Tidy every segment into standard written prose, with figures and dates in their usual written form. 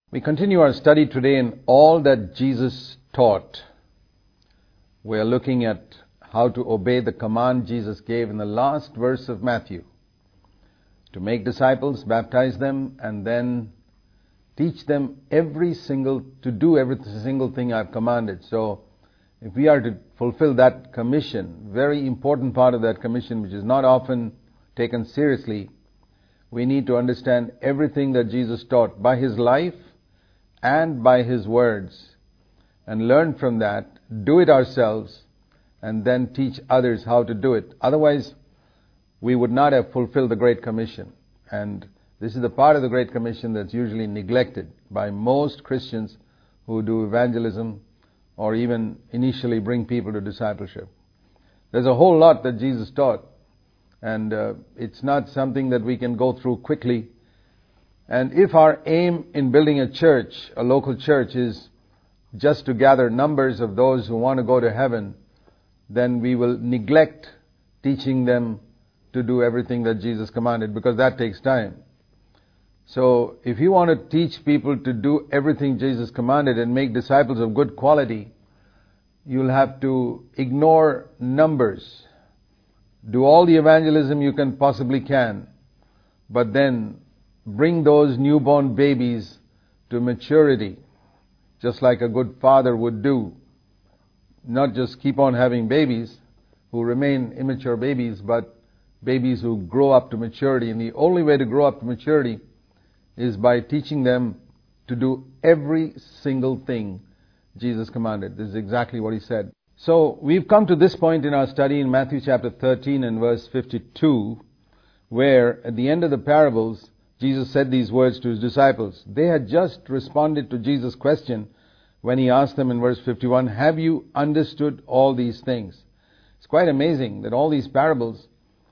We continue our study today in all that Jesus taught. We are looking at how to obey the command Jesus gave in the last verse of Matthew. To make disciples, baptize them, and then teach them to do every single thing I've commanded. So, if we are to fulfill that commission, very important part of that commission, which is not often taken seriously, we need to understand everything that Jesus taught by His life and by His words, and learn from that, do it ourselves, and then teach others how to do it. Otherwise, we would not have fulfilled the Great Commission. And this is the part of the Great Commission that's usually neglected by most Christians who do evangelism or even initially bring people to discipleship. There's a whole lot that Jesus taught, and it's not something that we can go through quickly. And if our aim in building a church, a local church, is just to gather numbers of those who want to go to heaven, then we will neglect teaching them to do everything that Jesus commanded, because that takes time. So if you want to teach people to do everything Jesus commanded and make disciples of good quality, you'll have to ignore numbers. Do all the evangelism you can possibly can, but then bring those newborn babies to maturity, just like a good father would do. Not just keep on having babies who remain immature babies, but babies who grow up to maturity. And the only way to grow up to maturity is by teaching them to do every single thing Jesus commanded. This is exactly what He said. So we've come to this point in our study in Matthew chapter 13 and verse 52, where at the end of the parables, Jesus said these words to His disciples. They had just responded to Jesus' question when He asked them in verse 51, have you understood all these things? It's quite amazing that all these parables,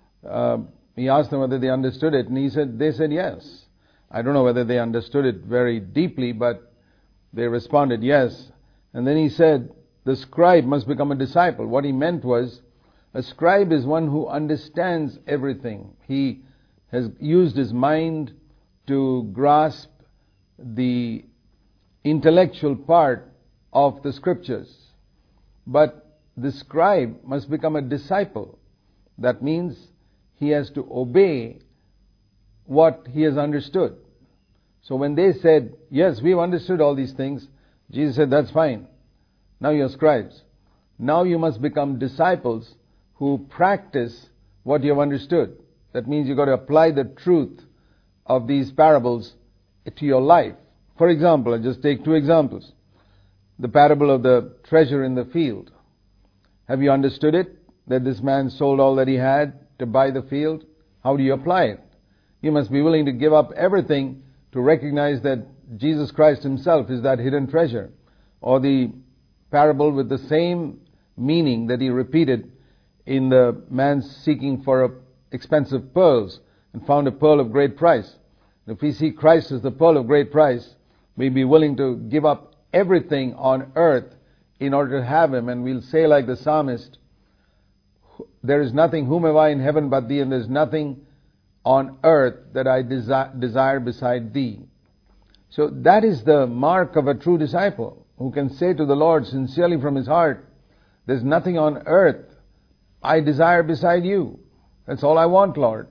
He asked them whether they understood it, and they said yes. I don't know whether they understood it very deeply, but they responded yes. And then He said, the scribe must become a disciple. What He meant was, a scribe is one who understands everything. He has used his mind to grasp the intellectual part of the scriptures. But the scribe must become a disciple. That means he has to obey what he has understood. So when they said, yes, we've understood all these things, Jesus said, that's fine. Now you're scribes. Now you must become disciples who practice what you have understood. That means you've got to apply the truth of these parables to your life. For example, I'll just take two examples. The parable of the treasure in the field. Have you understood it? That this man sold all that he had to buy the field? How do you apply it? You must be willing to give up everything to recognize that Jesus Christ Himself is that hidden treasure. Or the parable with the same meaning that He repeated in the man seeking for expensive pearls and found a pearl of great price. If we see Christ as the pearl of great price, we'll be willing to give up everything on earth in order to have Him. And we'll say like the psalmist, there is nothing, whom have I in heaven but Thee, and there is nothing on earth that I desire beside Thee. So that is the mark of a true disciple, who can say to the Lord sincerely from his heart, there's nothing on earth I desire beside You. That's all I want, Lord.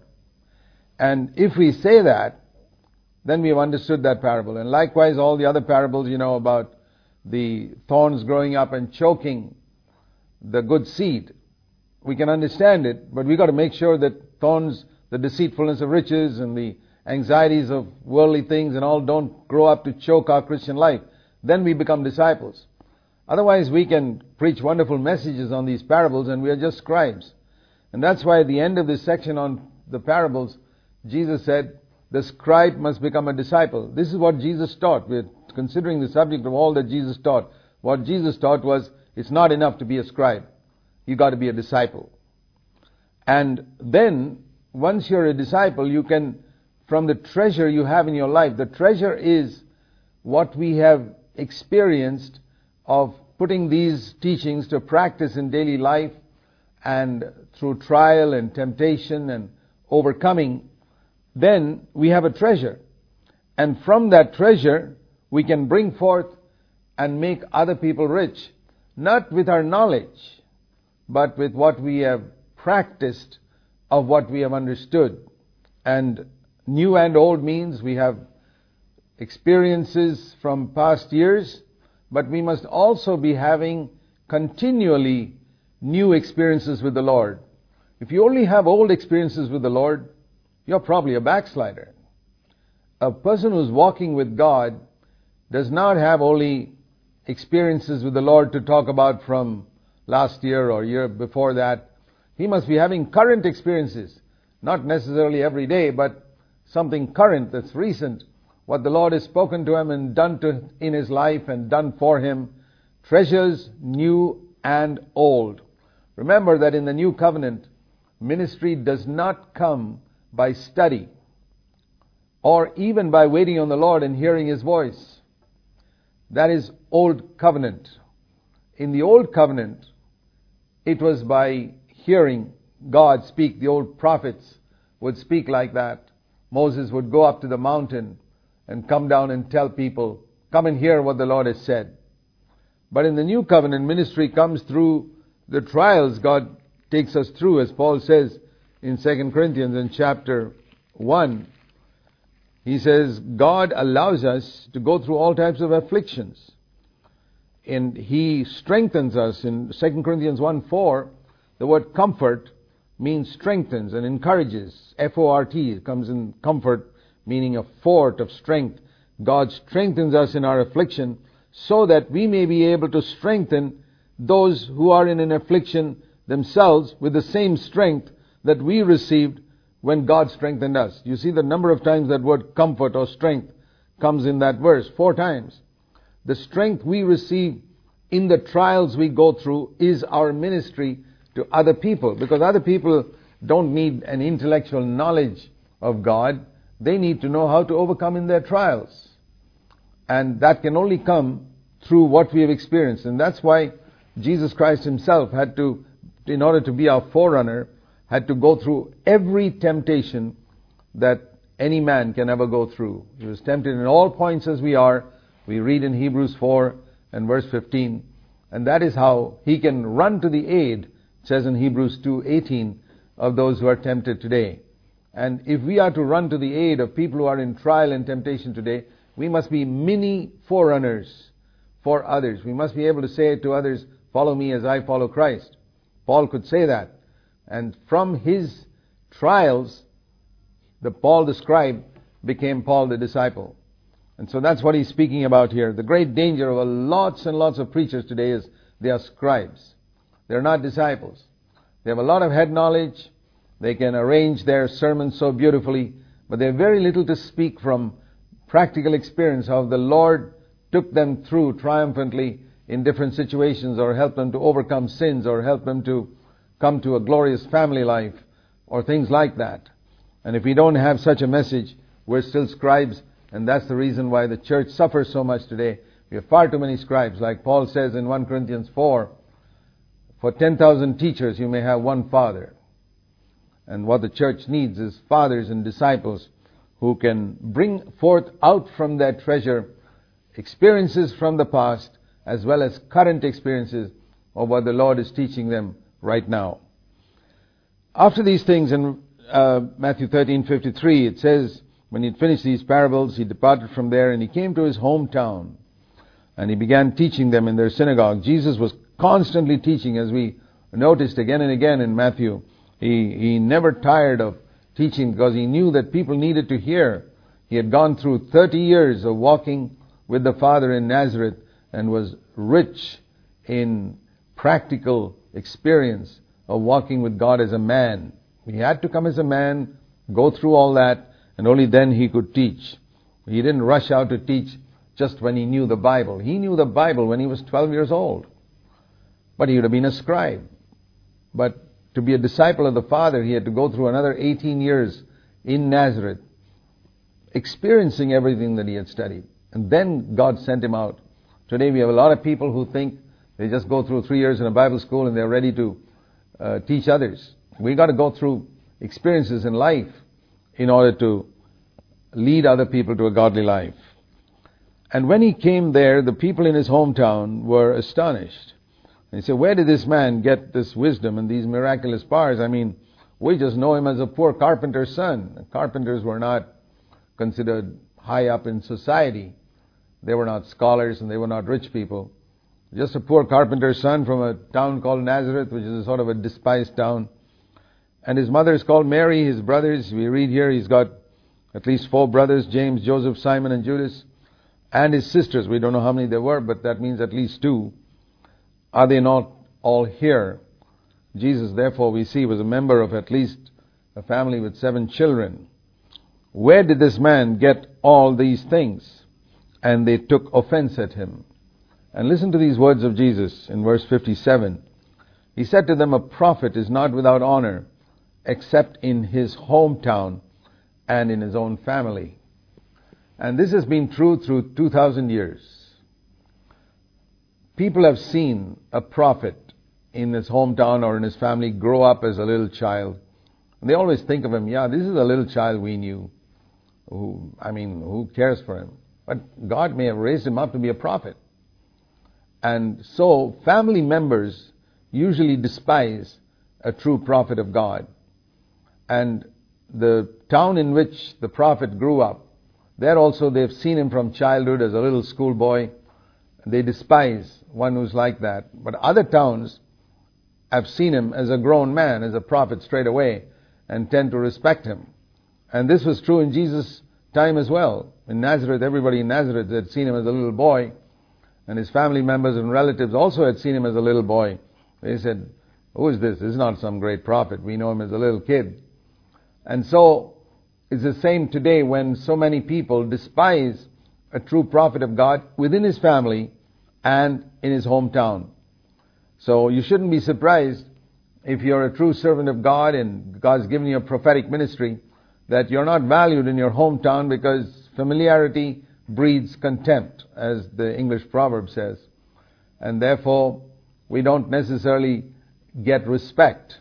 And if we say that, then we have understood that parable. And likewise, all the other parables, about the thorns growing up and choking the good seed. We can understand it, but we've got to make sure that thorns, the deceitfulness of riches and the anxieties of worldly things and all don't grow up to choke our Christian life. Then we become disciples. Otherwise, we can preach wonderful messages on these parables and we are just scribes. And that's why at the end of this section on the parables, Jesus said, the scribe must become a disciple. This is what Jesus taught. We're considering the subject of all that Jesus taught. What Jesus taught was, it's not enough to be a scribe. You've got to be a disciple. And then, once you're a disciple, you can, from the treasure you have in your life, the treasure is what we have experienced of putting these teachings to practice in daily life, and through trial and temptation and overcoming, then we have a treasure. And from that treasure, we can bring forth and make other people rich, not with our knowledge, but with what we have practiced of what we have understood. And new and old means we have experiences from past years, but we must also be having continually new experiences with the Lord. If you only have old experiences with the Lord, you're probably a backslider. A person who's walking with God does not have only experiences with the Lord to talk about from last year or year before that. He must be having current experiences, not necessarily every day, but something current that's recent, what the Lord has spoken to him and done in his life and done for him, treasures new and old. Remember that in the New Covenant, ministry does not come by study or even by waiting on the Lord and hearing his voice. That is Old Covenant. In the Old Covenant, it was by hearing God speak. The old prophets would speak like that. Moses would go up to the mountain and come down and tell people, come and hear what the Lord has said. But in the New Covenant, ministry comes through the trials God takes us through, as Paul says in 2 Corinthians in chapter 1. He says, God allows us to go through all types of afflictions. And He strengthens us. In 2 Corinthians 1:4, the word comfort means strengthens and encourages. F-O-R-T comes in comfort, meaning a fort of strength. God strengthens us in our affliction so that we may be able to strengthen those who are in an affliction themselves with the same strength that we received when God strengthened us. You see the number of times that word comfort or strength comes in that verse, 4 times. The strength we receive in the trials we go through is our ministry to other people, because other people don't need an intellectual knowledge of God. They need to know how to overcome in their trials. And that can only come through what we have experienced. And that's why Jesus Christ Himself had to, in order to be our forerunner, had to go through every temptation that any man can ever go through. He was tempted in all points as we are. We read in Hebrews 4 and verse 15. And that is how He can run to the aid, it says in Hebrews 2:18, of those who are tempted today. And if we are to run to the aid of people who are in trial and temptation today, we must be mini forerunners for others. We must be able to say to others, follow me as I follow Christ. Paul could say that. And from his trials, Paul the scribe became Paul the disciple. And so that's what he's speaking about here. The great danger of lots and lots of preachers today is they are scribes. They're not disciples. They have a lot of head knowledge. They can arrange their sermons so beautifully, but they have very little to speak from practical experience, how the Lord took them through triumphantly in different situations, or helped them to overcome sins, or helped them to come to a glorious family life, or things like that. And if we don't have such a message, we're still scribes, and that's the reason why the church suffers so much today. We have far too many scribes. Like Paul says in 1 Corinthians 4, for 10,000 teachers you may have one father. And what the church needs is fathers and disciples who can bring forth out from their treasure experiences from the past as well as current experiences of what the Lord is teaching them right now. After these things in Matthew 13:53, it says, when he had finished these parables, he departed from there and he came to his hometown and he began teaching them in their synagogue. Jesus was constantly teaching, as we noticed again and again in Matthew. He never tired of teaching because he knew that people needed to hear. He had gone through 30 years of walking with the Father in Nazareth and was rich in practical experience of walking with God as a man. He had to come as a man, go through all that, and only then he could teach. He didn't rush out to teach just when he knew the Bible. He knew the Bible when he was 12 years old. But he would have been a scribe. But to be a disciple of the Father, he had to go through another 18 years in Nazareth, experiencing everything that he had studied. And then God sent him out. Today we have a lot of people who think they just go through 3 years in a Bible school and they're ready to teach others. We've got to go through experiences in life in order to lead other people to a godly life. And when he came there, the people in his hometown were astonished. And he said, where did this man get this wisdom and these miraculous powers? I mean, we just know him as a poor carpenter's son. Carpenters were not considered high up in society. They were not scholars and they were not rich people. Just a poor carpenter's son from a town called Nazareth, which is a sort of a despised town. And his mother is called Mary. His brothers, we read here, he's got at least 4 brothers, James, Joseph, Simon, and Judas. And his sisters, we don't know how many there were, but that means at least 2. Are they not all here? Jesus, therefore, we see, was a member of at least a family with 7 children. Where did this man get all these things? And they took offense at him. And listen to these words of Jesus in verse 57. He said to them, a prophet is not without honor, except in his hometown and in his own family. And this has been true through 2,000 years. People have seen a prophet in his hometown or in his family grow up as a little child. And they always think of him, yeah, this is a little child we knew. Who cares for him? But God may have raised him up to be a prophet. And so family members usually despise a true prophet of God. And the town in which the prophet grew up, there also they've seen him from childhood as a little schoolboy. They despise one who's like that. But other towns have seen him as a grown man, as a prophet straight away, and tend to respect him. And this was true in Jesus' time as well. In Nazareth, everybody in Nazareth had seen him as a little boy, and his family members and relatives also had seen him as a little boy. They said, who is this? This is not some great prophet. We know him as a little kid. And so it's the same today when so many people despise a true prophet of God within his family and in his hometown. So you shouldn't be surprised if you're a true servant of God and God's given you a prophetic ministry that you're not valued in your hometown, because familiarity breeds contempt, as the English proverb says. And therefore, we don't necessarily get respect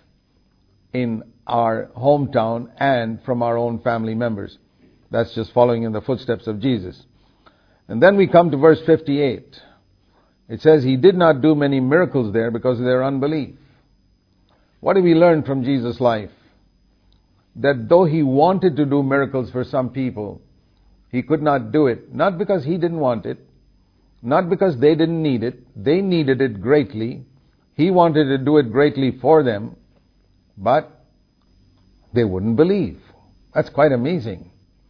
in our hometown and from our own family members. That's just following in the footsteps of Jesus. And then we come to verse 58. It says, he did not do many miracles there because of their unbelief. What do we learn from Jesus' life? That though he wanted to do miracles for some people, he could not do it. Not because he didn't want it, not because they didn't need it. They needed it greatly. He wanted to do it greatly for them, but they wouldn't believe. That's quite amazing.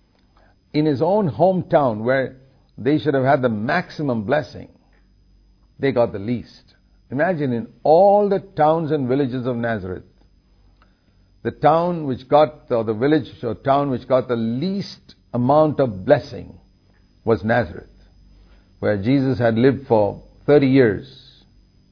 In his own hometown, where they should have had the maximum blessing, they got the least. Imagine in all the towns and villages of Nazareth, the town which got, or the village or town which got the least amount of blessing was Nazareth, where Jesus had lived for 30 years.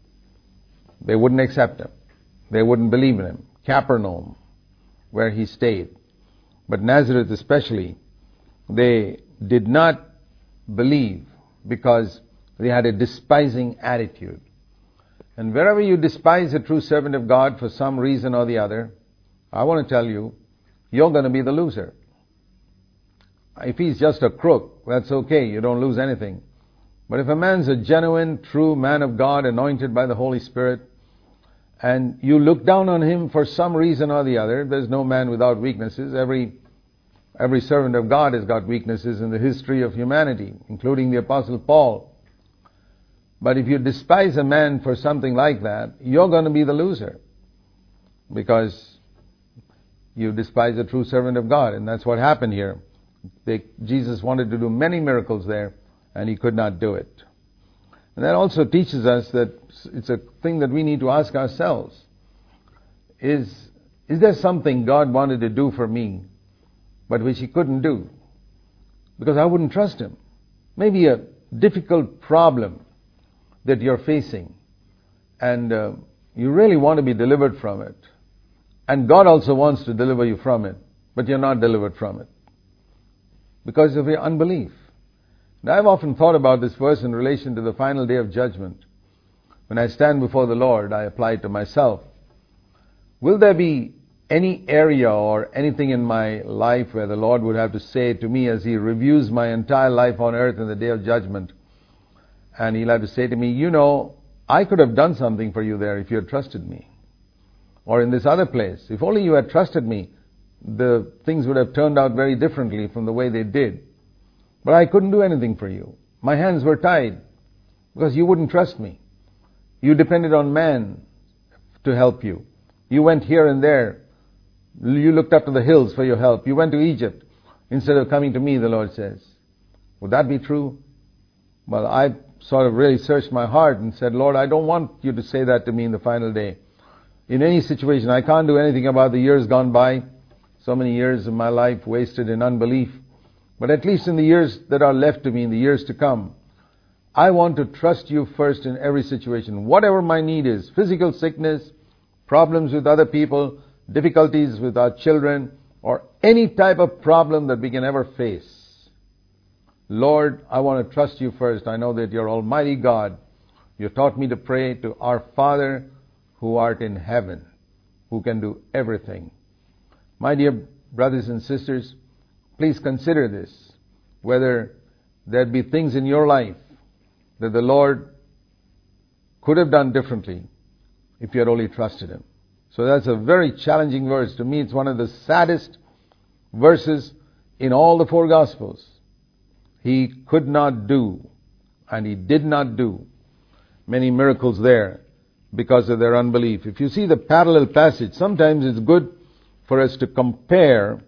They wouldn't accept him. They wouldn't believe in him. Capernaum, where he stayed. But Nazareth especially, they did not believe because they had a despising attitude. And wherever you despise a true servant of God for some reason or the other, I want to tell you, you're going to be the loser. If he's just a crook, that's okay, you don't lose anything. But if a man's a genuine, true man of God, anointed by the Holy Spirit, and you look down on him for some reason or the other, there's no man without weaknesses. Every servant of God has got weaknesses in the history of humanity, including the Apostle Paul. But if you despise a man for something like that, you're going to be the loser, because you despise a true servant of God. And that's what happened here. Jesus wanted to do many miracles there, and he could not do it. And that also teaches us that it's a thing that we need to ask ourselves. Is there something God wanted to do for me, but which he couldn't do? Because I wouldn't trust him. Maybe a difficult problem that you're facing, and you really want to be delivered from it. And God also wants to deliver you from it, but you're not delivered from it because of your unbelief. Now, I've often thought about this verse in relation to the final day of judgment. When I stand before the Lord, I apply it to myself. Will there be any area or anything in my life where the Lord would have to say to me as He reviews my entire life on earth in the day of judgment, and He'll have to say to me, you know, I could have done something for you there if you had trusted me. Or in this other place, if only you had trusted me, the things would have turned out very differently from the way they did. But I couldn't do anything for you. My hands were tied because you wouldn't trust me. You depended on man to help you. You went here and there. You looked up to the hills for your help. You went to Egypt instead of coming to me, the Lord says. Would that be true? Well, I sort of really searched my heart and said, Lord, I don't want you to say that to me in the final day. In any situation, I can't do anything about the years gone by. So many years of my life wasted in unbelief. But at least in the years that are left to me, in the years to come, I want to trust you first in every situation. Whatever my need is, physical sickness, problems with other people, difficulties with our children, or any type of problem that we can ever face. Lord, I want to trust you first. I know that you're Almighty God. You taught me to pray to our Father who art in heaven, who can do everything. My dear brothers and sisters, please consider this, whether there be things in your life that the Lord could have done differently if you had only trusted Him. So that's a very challenging verse. To me, it's one of the saddest verses in all the four Gospels. He could not do, and He did not do many miracles there because of their unbelief. If you see the parallel passage, sometimes it's good for us to compare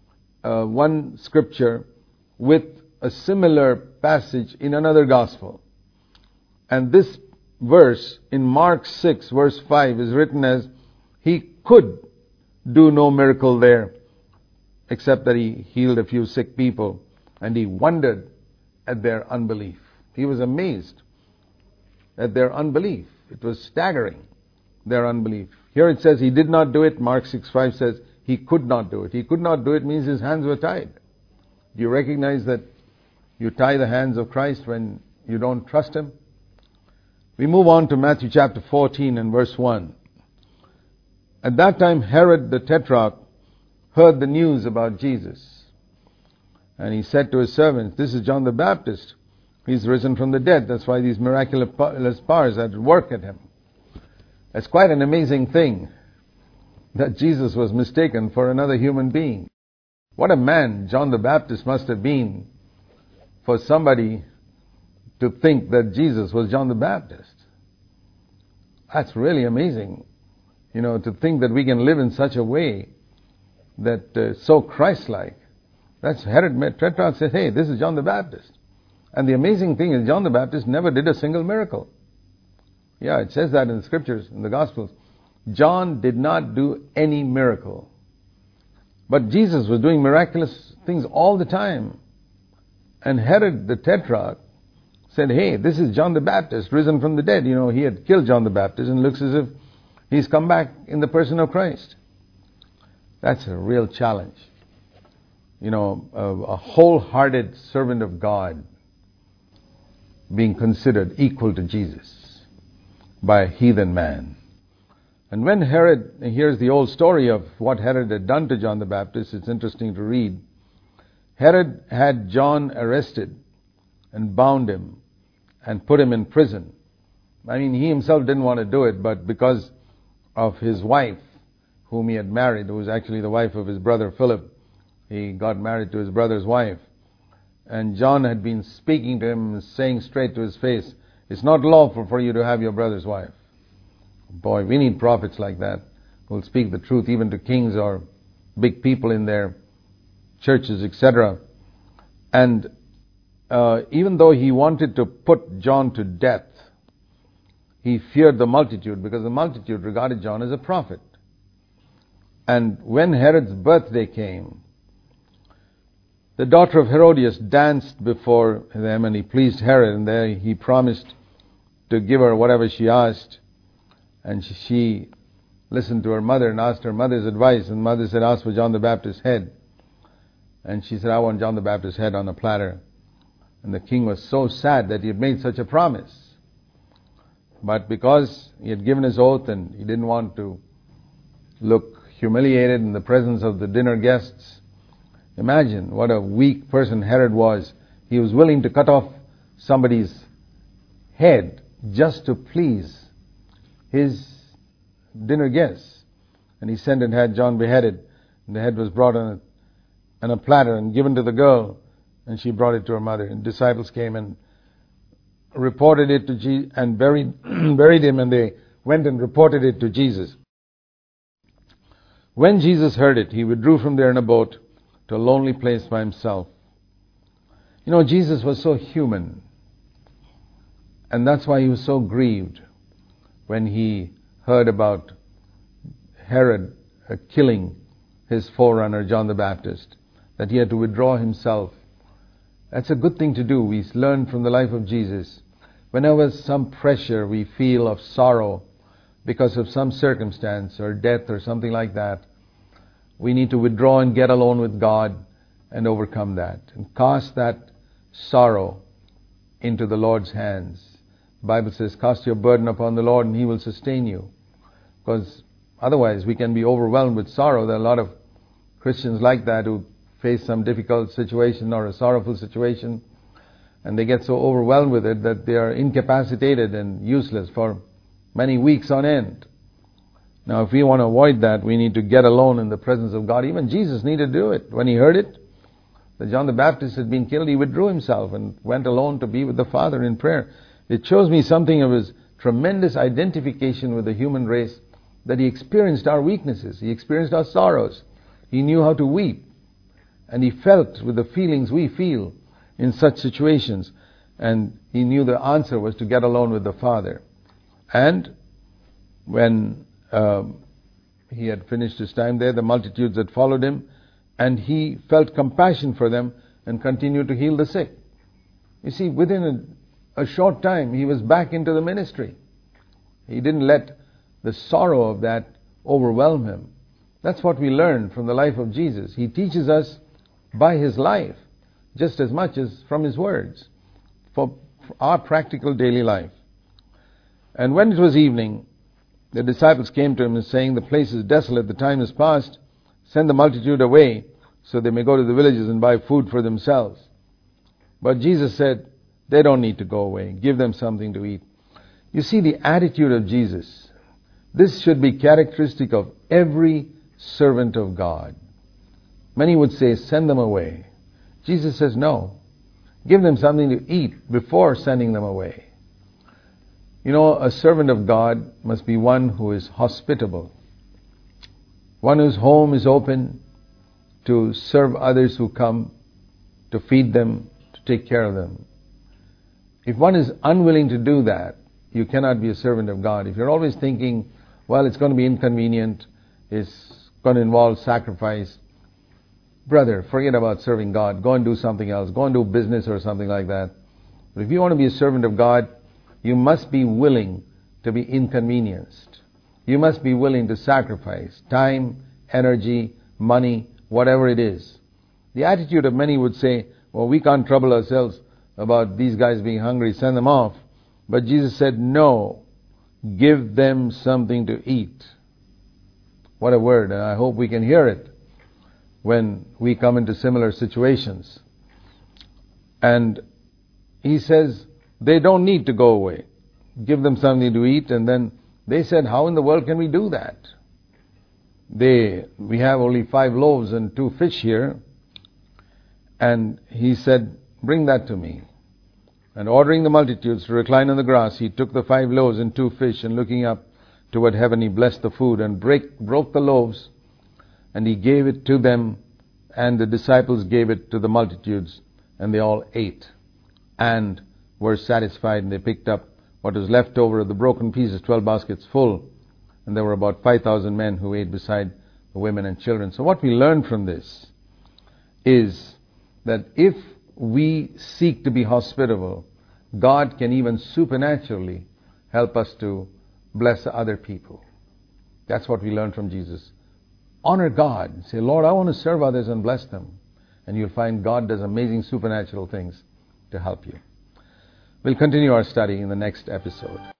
one scripture with a similar passage in another Gospel. And this verse in Mark 6 verse 5 is written as, He could do no miracle there except that He healed a few sick people. And He wondered at their unbelief. He was amazed at their unbelief. It was staggering, their unbelief. Here it says He did not do it. Mark 6:5 says He could not do it. He could not do it means His hands were tied. Do you recognize that you tie the hands of Christ when you don't trust Him? We move on to Matthew chapter 14 and verse 1. At that time Herod the Tetrarch heard the news about Jesus. And he said to his servants, this is John the Baptist. He's risen from the dead. That's why these miraculous powers are at work at Him. It's quite an amazing thing that Jesus was mistaken for another human being. What a man John the Baptist must have been for somebody to think that Jesus was John the Baptist. That's really amazing. You know, to think that we can live in such a way that so Christ-like. That's Herod Tetrarch said, hey, this is John the Baptist. And the amazing thing is John the Baptist never did a single miracle. Yeah, it says that in the scriptures, in the Gospels. John did not do any miracle. But Jesus was doing miraculous things all the time. And Herod the Tetrarch said, hey, this is John the Baptist, risen from the dead. You know, he had killed John the Baptist and looks as if he's come back in the person of Christ. That's a real challenge. You know, a wholehearted servant of God being considered equal to Jesus by a heathen man. And when Herod, here's the old story of what Herod had done to John the Baptist. It's interesting to read. Herod had John arrested and bound him and put him in prison. I mean, he himself didn't want to do it, but because of his wife, whom he had married, who was actually the wife of his brother Philip, he got married to his brother's wife. And John had been speaking to him, saying straight to his face, it's not lawful for you to have your brother's wife. Boy, we need prophets like that who will speak the truth even to kings or big people in their churches, etc. And even though he wanted to put John to death, he feared the multitude because the multitude regarded John as a prophet. And when Herod's birthday came, the daughter of Herodias danced before them, and he pleased Herod, and there he promised to give her whatever she asked. And she listened to her mother and asked her mother's advice, and mother said, ask for John the Baptist's head. And she said, I want John the Baptist's head on a platter. And the king was so sad that he had made such a promise. But because he had given his oath and he didn't want to look humiliated in the presence of the dinner guests. Imagine what a weak person Herod was. He was willing to cut off somebody's head just to please his dinner guests. And he sent and had John beheaded. And the head was brought on a platter and given to the girl, and she brought it to her mother. And disciples came and reported it to Jesus and buried him, and they went and reported it to Jesus. When Jesus heard it, he withdrew from there in a boat to a lonely place by himself. You know, Jesus was so human, and that's why he was so grieved when he heard about Herod killing his forerunner, John the Baptist, that he had to withdraw himself. That's a good thing to do. We learn from the life of Jesus. Whenever some pressure we feel of sorrow because of some circumstance or death or something like that, we need to withdraw and get alone with God and overcome that and cast that sorrow into the Lord's hands. The Bible says, cast your burden upon the Lord and He will sustain you. Because otherwise we can be overwhelmed with sorrow. There are a lot of Christians like that who face some difficult situation or a sorrowful situation, and they get so overwhelmed with it that they are incapacitated and useless for many weeks on end. Now, if we want to avoid that, we need to get alone in the presence of God. Even Jesus needed to do it. When he heard it, that John the Baptist had been killed, he withdrew himself and went alone to be with the Father in prayer. It shows me something of his tremendous identification with the human race, that he experienced our weaknesses, he experienced our sorrows, he knew how to weep, and he felt with the feelings we feel in such situations, and he knew the answer was to get alone with the Father. And when he had finished his time there, the multitudes had followed him, and he felt compassion for them and continued to heal the sick. You see, within a short time, he was back into the ministry. He didn't let the sorrow of that overwhelm him. That's what we learn from the life of Jesus. He teaches us by his life just as much as from his words for our practical daily life. And when it was evening, the disciples came to him and saying, the place is desolate, the time is past, send the multitude away so they may go to the villages and buy food for themselves. But Jesus said, they don't need to go away, give them something to eat. You see the attitude of Jesus. This should be characteristic of every servant of God. Many would say, send them away. Jesus says, no. Give them something to eat before sending them away. You know, a servant of God must be one who is hospitable. One whose home is open to serve others who come, to feed them, to take care of them. If one is unwilling to do that, you cannot be a servant of God. If you're always thinking, well, it's going to be inconvenient, it's going to involve sacrifice, brother, forget about serving God. Go and do something else. Go and do business or something like that. But if you want to be a servant of God, you must be willing to be inconvenienced. You must be willing to sacrifice time, energy, money, whatever it is. The attitude of many would say, well, we can't trouble ourselves about these guys being hungry, send them off. But Jesus said, no, give them something to eat. What a word, and I hope we can hear it when we come into similar situations. And he says, they don't need to go away. Give them something to eat. And then they said, how in the world can we do that? We have only 5 loaves and 2 fish here. And he said, bring that to me. And ordering the multitudes to recline on the grass, he took the 5 loaves and 2 fish, and looking up toward heaven, he blessed the food and broke the loaves, and he gave it to them, and the disciples gave it to the multitudes, and they all ate and were satisfied, and they picked up what was left over of the broken pieces, 12 baskets full, and there were about 5,000 men who ate beside the women and children. So what we learn from this is that if we seek to be hospitable, God can even supernaturally help us to bless other people. That's what we learn from Jesus. Honor God. Say, Lord, I want to serve others and bless them. And you'll find God does amazing supernatural things to help you. We'll continue our study in the next episode.